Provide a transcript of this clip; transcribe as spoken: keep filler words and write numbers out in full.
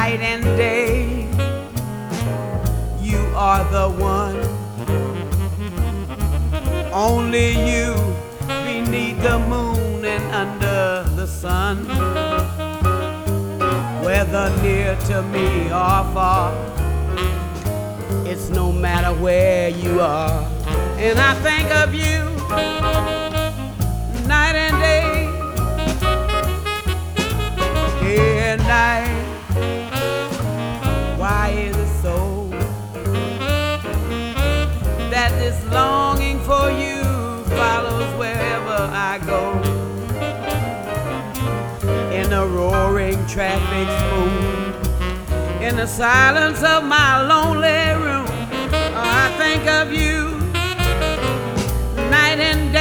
night and day. You are the one, only you, beneath the moon and under the sun. Whether near to me or far, it's no matter where you are. And I think of you night and day, day and night. Why is it so that this longing for you follows wherever I go? In the roaring traffic smooth, in the silence of my lonely room, I think of you night and day.